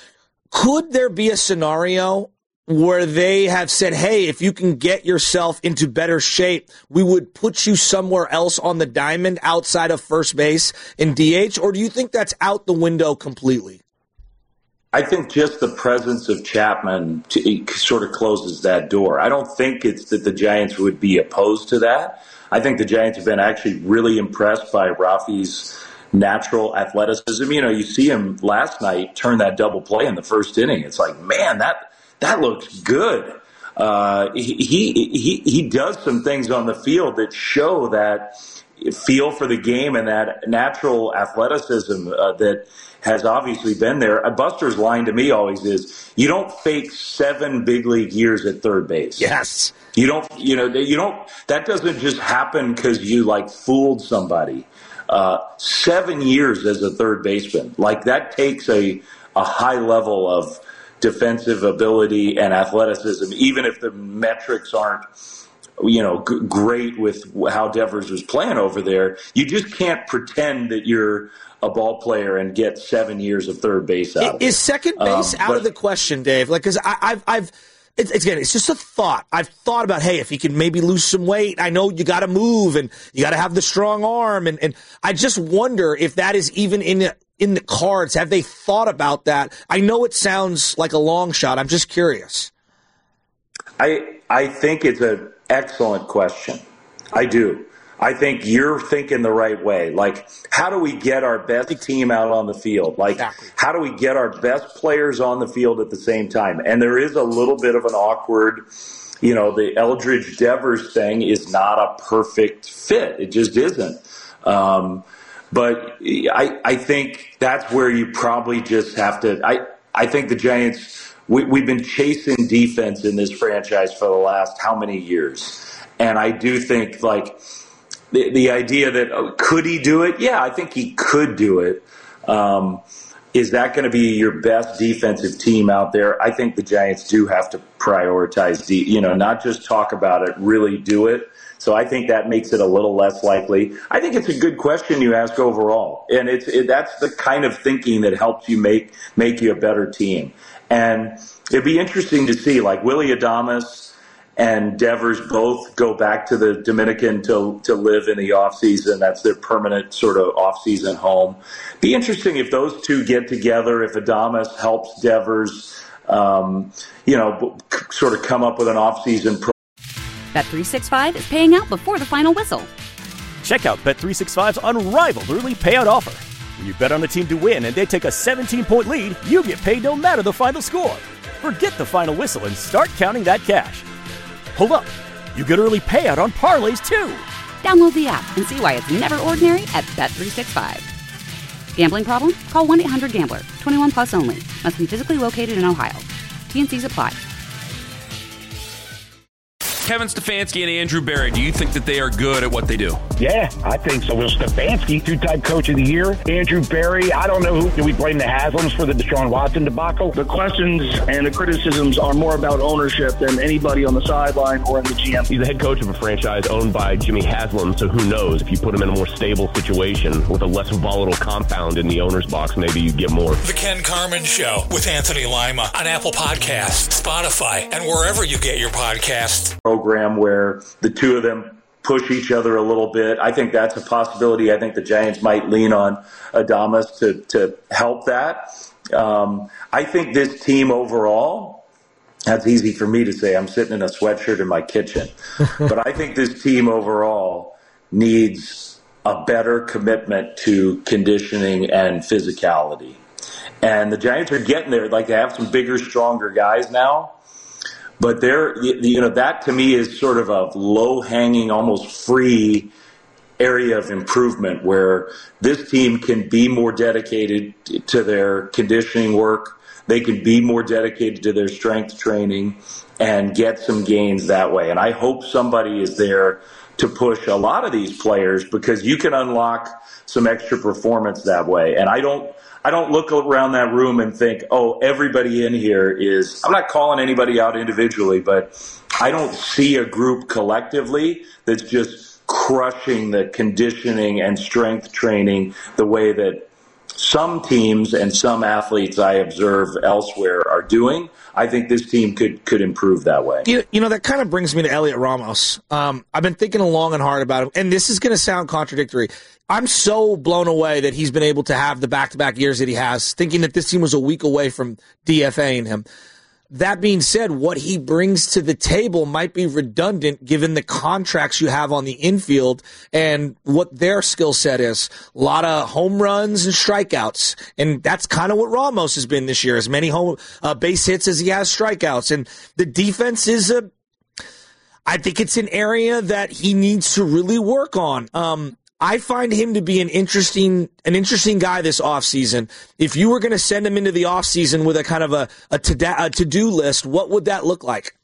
Could there be a scenario where they have said, hey, if you can get yourself into better shape, we would put you somewhere else on the diamond outside of first base in D H? Or do you think that's out the window completely? I think just the presence of Chapman to, sort of closes that door. I don't think it's that the Giants would be opposed to that. I think the Giants have been actually really impressed by Rafi's natural athleticism. You know, you see him last night turn that double play in the first inning. It's like, man, that that looks good. Uh, he, he, he does some things on the field that show that feel for the game and that natural athleticism uh, that has obviously been there. Uh, Buster's line to me always is, you don't fake seven big league years at third base. Yes. You don't, you know, you don't, that doesn't just happen because you like fooled somebody. Uh, seven years as a third baseman, like that takes a, a high level of defensive ability and athleticism, even if the metrics aren't, you know, g- great with how Devers was playing over there. You just can't pretend that you're a ball player and get seven years of third base out of it. Is second base um, out but, of the question, Dave? Like, because I've, I've, it's, it's again, it's just a thought. I've thought about, hey, if he can maybe lose some weight, I know you got to move and you got to have the strong arm, and and I just wonder if that is even in the, in the cards. Have they thought about that? I know it sounds like a long shot. I'm just curious. I I think it's an excellent question. I do. I think you're thinking the right way. Like, how do we get our best team out on the field? Like, exactly. How do we get our best players on the field at the same time? And there is a little bit of an awkward, you know, the Eldridge Devers thing is not a perfect fit. It just isn't. Um, but I, I think that's where you probably just have to, I, I think the Giants, we, we've been chasing defense in this franchise for the last how many years? And I do think, like, The, the idea that, oh, could he do it? Yeah, I think he could do it. Um, is that going to be your best defensive team out there? I think the Giants do have to prioritize, de- you know, not just talk about it, really do it. So I think that makes it a little less likely. I think it's a good question you ask overall. And it's it, that's the kind of thinking that helps you make, make you a better team. And it'd be interesting to see, like, Willy Adames and Devers both go back to the Dominican to to live in the offseason. That's their permanent sort of offseason home. Be interesting if those two get together, if Adames helps Devers, um, you know, sort of come up with an offseason program. Bet three sixty-five is paying out before the final whistle. Check out Bet three sixty-five's unrivaled early payout offer. When you bet on a team to win and they take a seventeen-point lead, you get paid no matter the final score. Forget the final whistle and start counting that cash. Hold up. You get early payout on parlays, too. Download the app and see why it's never ordinary at Bet three sixty-five. Gambling problem? Call one eight hundred gambler. twenty-one plus only. Must be physically located in Ohio. T and C's apply. Kevin Stefanski and Andrew Berry, do you think that they are good at what they do? Yeah, I think so. Will Stefanski, two-time coach of the year. Andrew Berry, I don't know who. Do we blame the Haslams for the Deshaun Watson debacle? The questions and the criticisms are more about ownership than anybody on the sideline or in the G M. He's the head coach of a franchise owned by Jimmy Haslam, so who knows? If you put him in a more stable situation with a less volatile compound in the owner's box, maybe you get more. The Ken Carman Show with Anthony Lima on Apple Podcasts, Spotify, and wherever you get your podcasts. Program where the two of them push each other a little bit. I think that's a possibility. I think the Giants might lean on Adames to, to help that. Um, I think this team overall, that's easy for me to say. I'm sitting in a sweatshirt in my kitchen. But I think this team overall needs a better commitment to conditioning and physicality. And the Giants are getting there. Like, they have some bigger, stronger guys now. But there, you know, that to me is sort of a low-hanging, almost free area of improvement where this team can be more dedicated to their conditioning work. They can be more dedicated to their strength training and get some gains that way. And I hope somebody is there to push a lot of these players, because you can unlock some extra performance that way. And I don't, I don't look around that room and think, oh, everybody in here is, I'm not calling anybody out individually, but I don't see a group collectively that's just crushing the conditioning and strength training the way that some teams and some athletes I observe elsewhere are doing. I think this team could could improve that way. You, you know, that kind of brings me to Elliot Ramos. Um, I've been thinking long and hard about him, and this is going to sound contradictory. I'm so blown away that he's been able to have the back-to-back years that he has, thinking that this team was a week away from DFAing him. That being said, what he brings to the table might be redundant given the contracts you have on the infield and what their skill set is. A lot of home runs and strikeouts. And that's kind of what Ramos has been this year, as many home uh, base hits as he has strikeouts. And the defense is a, I think it's an area that he needs to really work on. Um, I find him to be an interesting an interesting guy this offseason. If you were going to send him into the offseason with a kind of a, a, to, a to-do list, what would that look like?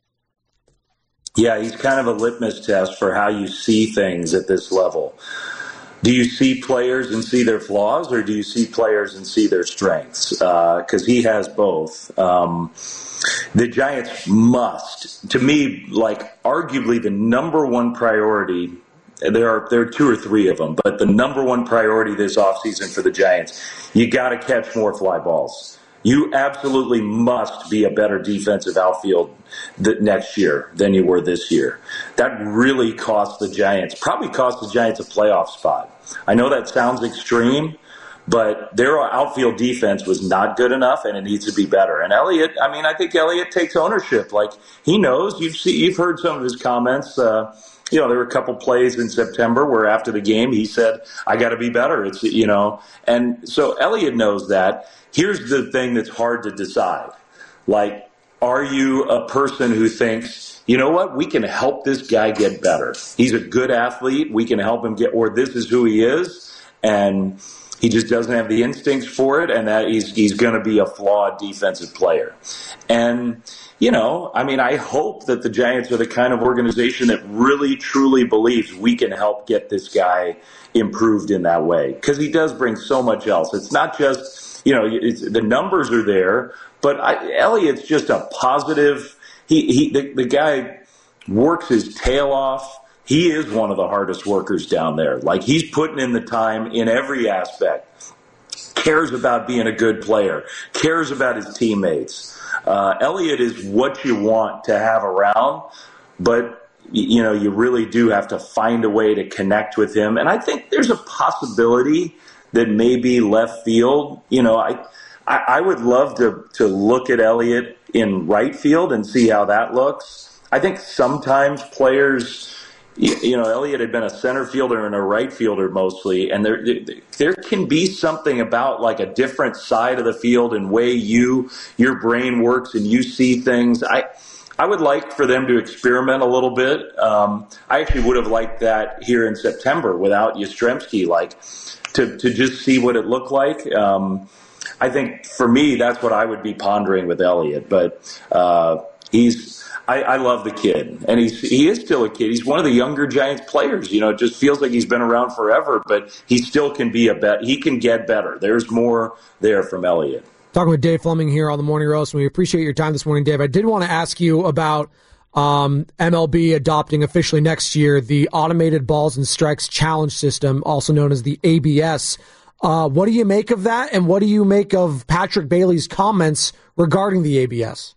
Yeah, he's kind of a litmus test for how you see things at this level. Do you see players and see their flaws, or do you see players and see their strengths? Because uh, he has both. Um, the Giants must, to me, like arguably the number one priority. There are there are two or three of them, but the number one priority this offseason for the Giants, you got to catch more fly balls. You absolutely must be a better defensive outfield th- next year than you were this year. That really cost the Giants, probably cost the Giants a playoff spot. I know that sounds extreme, but their outfield defense was not good enough, and it needs to be better. And Elliott, I mean, I think Elliott takes ownership. Like, he knows. You've see, you've heard some of his comments. Uh, You know, there were a couple plays in September where after the game he said, I got to be better. It's, you know, and so Elliott knows that. Here's the thing that's hard to decide. Like, are you a person who thinks, you know what, we can help this guy get better. He's a good athlete. We can help him get, or this is who he is. And he just doesn't have the instincts for it. And that he's, he's going to be a flawed defensive player. And, you know, I mean, I hope that the Giants are the kind of organization that really, truly believes we can help get this guy improved in that way, because he does bring so much else. It's not just, you know, it's, the numbers are there, but I, Elliott's just a positive. He, he the, the guy works his tail off. He is one of the hardest workers down there. Like, he's putting in the time in every aspect, cares about being a good player, cares about his teammates. Uh, Elliott is what you want to have around, but, you know, you really do have to find a way to connect with him. And I think there's a possibility that maybe left field, you know, I I, I would love to, to look at Elliott in right field and see how that looks. I think sometimes players, you, you know, Elliott had been a center fielder and a right fielder mostly, and there there can be something about like a different side of the field and way you your brain works and you see things. I I would like for them to experiment a little bit. Um, I actually would have liked that here in September without Yastrzemski, like to to just see what it looked like. Um, I think for me, that's what I would be pondering with Elliott. But uh, he's. I, I love the kid, and he's he is still a kid. He's one of the younger Giants players. You know, it just feels like he's been around forever, but he still can be a bet. He can get better. There's more there from Elliott. Talking with Dave Fleming here on the Morning Roast, and we appreciate your time this morning, Dave. I did want to ask you about um, M L B adopting officially next year the Automated Balls and Strikes Challenge System, also known as the A B S. Uh, what do you make of that, and what do you make of Patrick Bailey's comments regarding the A B S?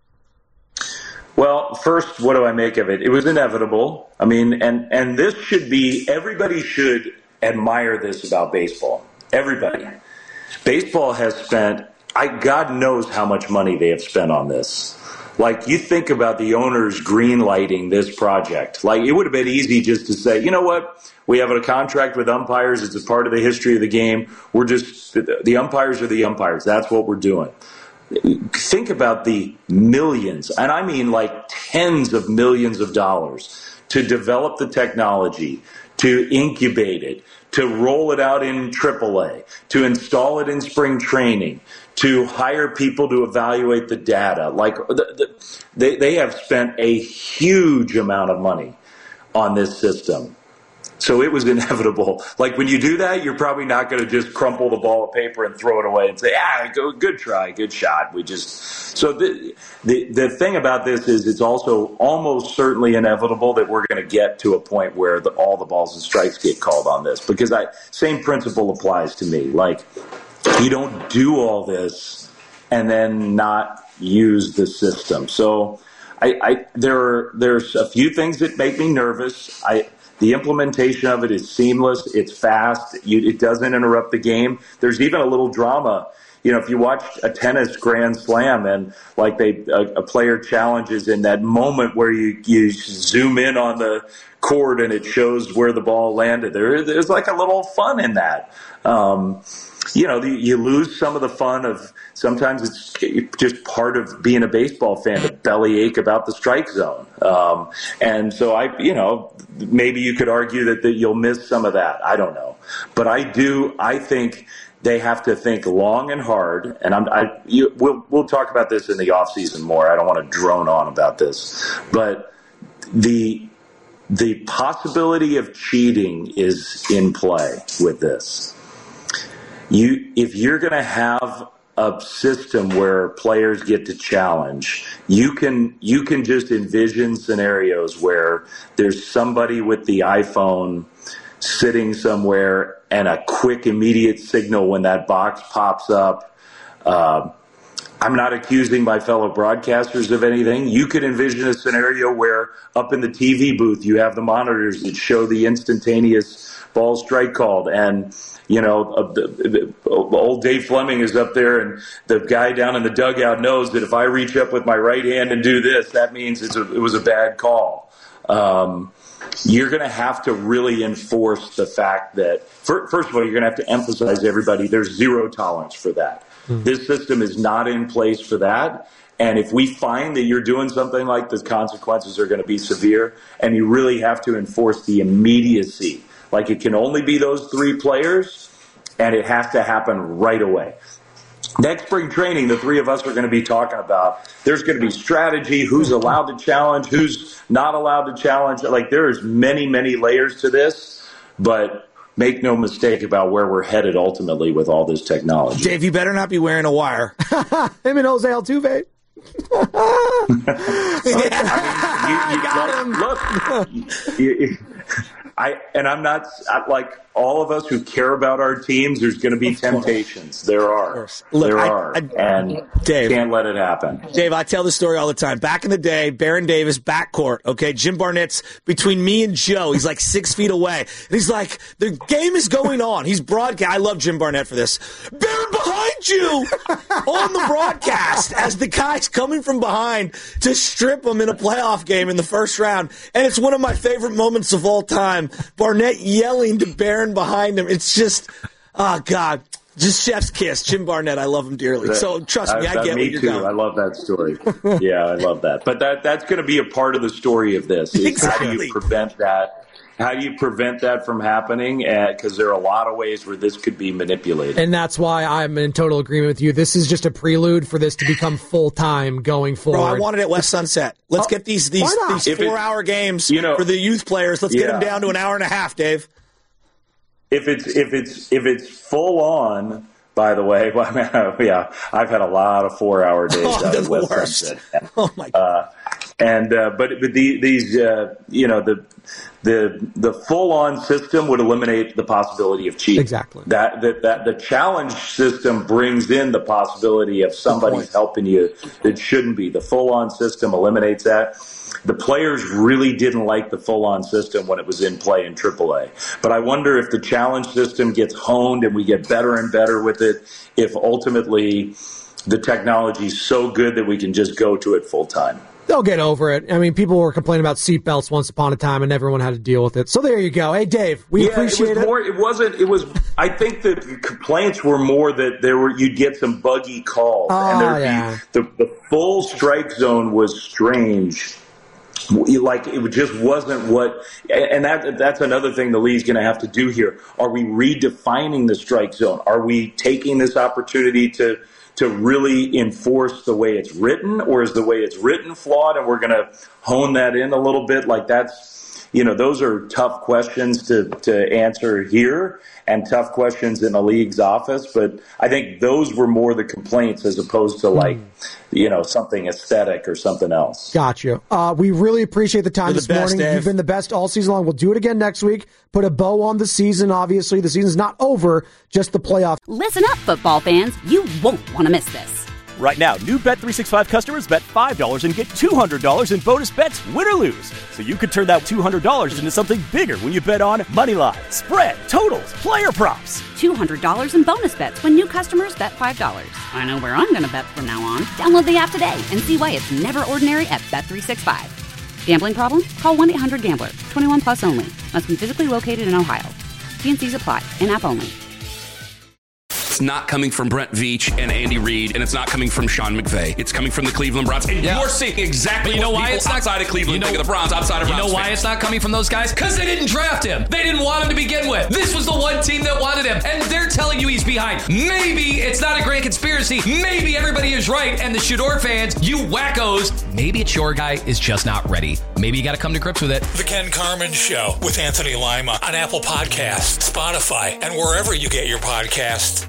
Well, first, what do I make of it? It was inevitable. I mean, and, and this should be, everybody should admire this about baseball. Everybody. Baseball has spent, I God knows how much money they have spent on this. Like, you think about the owners green-lighting this project. Like, it would have been easy just to say, you know what? We have a contract with umpires. It's a part of the history of the game. We're just, the umpires are the umpires. That's what we're doing. Think about the millions, and I mean like tens of millions of dollars to develop the technology, to incubate it, to roll it out in triple A, to install it in spring training, to hire people to evaluate the data. Like the, the, they, they have spent a huge amount of money on this system. So it was inevitable. Like, when you do that, you're probably not going to just crumple the ball of paper and throw it away and say, ah, go, good try, good shot. We just so the, the the thing about this is it's also almost certainly inevitable that we're going to get to a point where the, all the balls and strikes get called on this, because I same principle applies to me. Like, you don't do all this and then not use the system. So I, I there are there's a few things that make me nervous. I. The implementation of it is seamless. It's fast. You, it doesn't interrupt the game. There's even a little drama. you know, if you watch a tennis Grand Slam and like they a, a player challenges in that moment where you, you zoom in on the court and it shows where the ball landed, there there's like a little fun in that. Um, you know, the, you lose some of the fun of sometimes it's just part of being a baseball fan to bellyache about the strike zone. Um, and so I, you know, maybe you could argue that, that you'll miss some of that. I don't know. But I do, I think they have to think long and hard. And I'm, I, you, we'll, we'll talk about this in the off season more. I don't want to drone on about this, but the, the possibility of cheating is in play with this. You, if you're going to have a system where players get to challenge, you can you can just envision scenarios where there's somebody with the iPhone sitting somewhere and a quick, immediate signal when that box pops up. Uh, I'm not accusing my fellow broadcasters of anything. You could envision a scenario where up in the T V booth you have the monitors that show the instantaneous ball strike called, and you know, uh, the, the, old Dave Fleming is up there, and the guy down in the dugout knows that if I reach up with my right hand and do this, that means it's a, it was a bad call. Um, you're going to have to really enforce the fact that, for, first of all, you're going to have to emphasize to everybody there's zero tolerance for that. Mm-hmm. This system is not in place for that. And if we find that you're doing something like this, consequences are going to be severe, and you really have to enforce the immediacy. Like, it can only be those three players, and it has to happen right away. Next spring training, the three of us are going to be talking about, there's going to be strategy, who's allowed to challenge, who's not allowed to challenge. Like, there's many, many layers to this, but make no mistake about where we're headed ultimately with all this technology. Dave, you better not be wearing a wire. Him and Jose Altuve. I mean, you, you got him. Look, you, I and I'm not like all of us who care about our teams. There's going to be temptations. There are. Look, there I, are, I, and Dave, can't let it happen. Dave, I tell this story all the time. Back in the day, Baron Davis backcourt. Okay, Jim Barnett's between me and Joe. He's like six feet away, and he's like, the game is going on. He's broadcast. I love Jim Barnett for this. Baron behind you on the broadcast as the guy's coming from behind to strip him in a playoff game in the first round, and it's one of my favorite moments of all time. Barnett yelling to Barron behind him. It's just, oh, God, just chef's kiss. Jim Barnett, I love him dearly. So trust me, I, I get me what you're too. going. I love that story. Yeah, I love that. But that that's going to be a part of the story of this. Is exactly. How do you prevent that? How do you prevent that from happening? Because there are a lot of ways where this could be manipulated. And that's why I'm in total agreement with you. This is just a prelude for this to become full-time going forward. Bro, I want it at West Sunset. Let's oh, get these these, these four-hour games you know, for the youth players. Let's yeah. get them down to an hour and a half, Dave. If it's if it's if it's full on, by the way, well, I mean, yeah, I've had a lot of four-hour days oh, out the of West worst. Sunset. Oh my God. Uh, and uh, but but the, these uh, you know the the the full on system would eliminate the possibility of cheating. Exactly. That that that the challenge system brings in the possibility of somebody's helping you that shouldn't be. The full on system eliminates that. The players really didn't like the full on system when it was in play in triple A. But I wonder if the challenge system gets honed and we get better and better with it, if ultimately the technology is so good that we can just go to it full time. They'll get over it. I mean, people were complaining about seatbelts once upon a time, and everyone had to deal with it. So there you go. Hey, Dave, we yeah, appreciate it. Was it. More, it wasn't. It was. I think the complaints were more that there were. You'd get some buggy calls, oh, and there'd yeah. be the the full strike zone was strange. Like it just wasn't what, and that that's another thing the league's going to have to do here. Are we redefining the strike zone? Are we taking this opportunity to? to really enforce the way it's written, or is the way it's written flawed and we're going to hone that in a little bit? Like that's, you know, those are tough questions to, to answer here and tough questions in a league's office. But I think those were more the complaints as opposed to like, you know, something aesthetic or something else. Gotcha. Uh, we really appreciate the time You're this the best, morning. Dave. You've been the best all season long. We'll do it again next week. Put a bow on the season, obviously. The season's not over, just the playoff. Listen up, football fans. You won't want to miss this. Right now, new Bet three sixty-five customers bet five dollars and get two hundred dollars in bonus bets, win or lose. So you could turn that two hundred dollars into something bigger when you bet on money line, spread, totals, player props. two hundred dollars in bonus bets when new customers bet five dollars. I know where I'm going to bet from now on. Download the app today and see why it's never ordinary at Bet three sixty-five. Gambling problem? Call one eight hundred gambler. twenty-one plus only. Must be physically located in Ohio. T and C's apply. In-app only. It's not coming from Brent Veach and Andy Reid, and it's not coming from Sean McVay. It's coming from the Cleveland Browns. And yeah. you're seeing exactly you know what why people it's not, outside of Cleveland you know, think of the Browns, outside of You Browns know why fans. it's not coming from those guys? Because they didn't draft him. They didn't want him to begin with. This was the one team that wanted him, and they're telling you he's behind. Maybe it's not a grand conspiracy. Maybe everybody is right, and the Shador fans, you wackos, maybe it's your guy is just not ready. Maybe you got to come to grips with it. The Ken Carman Show with Anthony Lima on Apple Podcasts, Spotify, and wherever you get your podcasts.